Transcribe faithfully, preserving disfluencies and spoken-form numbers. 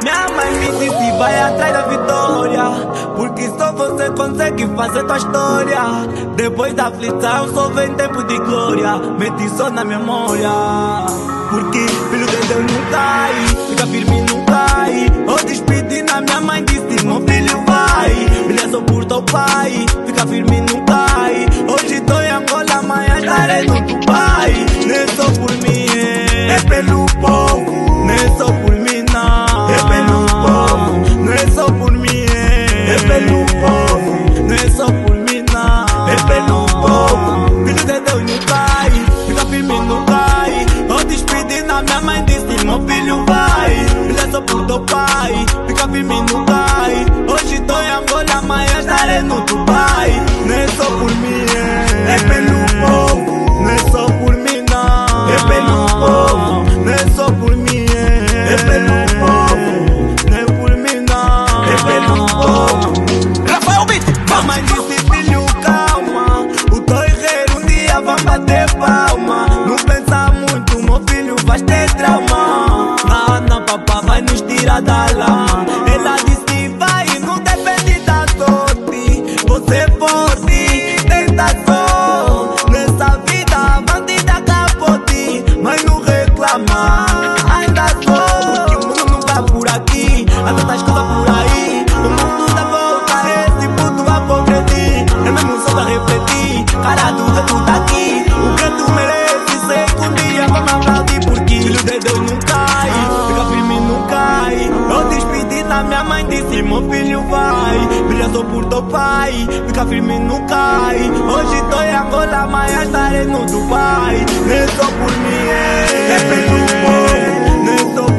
Minha mãe me disse vai atrás da vitória, porque só você consegue fazer tua história. Depois da aflição só vem tempo de glória. Mete só na memória, porque filho de Deus não cai, fica firme não cai. Eu despedi na minha mãe, disse meu filho vai, brilha só por teu pai, fica firme não cai. Hoje tô em Angola, amanhã estarei no Dubai. Nem é só por mim, é, é pelo povo. Nem é só por mim não, é pelo povo. Não é só por mim, é, é pelo povo. Não é só por mim não, é pelo povo. Filho de Deus não cai, fica firme não cai. Eu despedi na minha mãe, disse meu filho vai, brilha só por teu pai, fica firme não cai. Hoje tô em Angola, amanhã estarei no Dubai. Não é só por mim, é, é pelo povo. Não é só por mim não, é pelo povo. Não é só por mim, é, é pelo povo. Não é por mim não, é pelo povo. Rafael Beat, Mamãe disse filho calma, o teu herreiro um dia vai bater palma. Não pensa muito, meu filho vai ter trauma. Não, não, papá vai nos tirar da lama. Ela disse vai, não depende da sorte. Você pode, tenta só. Nessa vida, bandida capote, mas não reclama, ainda sou. Porque o mundo não tá por aqui, há tantas coisas por aí. O mundo dá volta, esse puto vai progredir. É mesmo só pra refletir, cara do dedo tá aqui. O que tu merece, sei que um dia vamos aplaudir. Porque filho de Deus não cai, fica firme não cai. Eu despedi na minha mãe, disse meu filho vai, brilha só por teu pai, fica firme não cai. Hoje tô em Angola, amanhã estarei no Dubai. Nem só por mim, é, é pelo povo. Nem só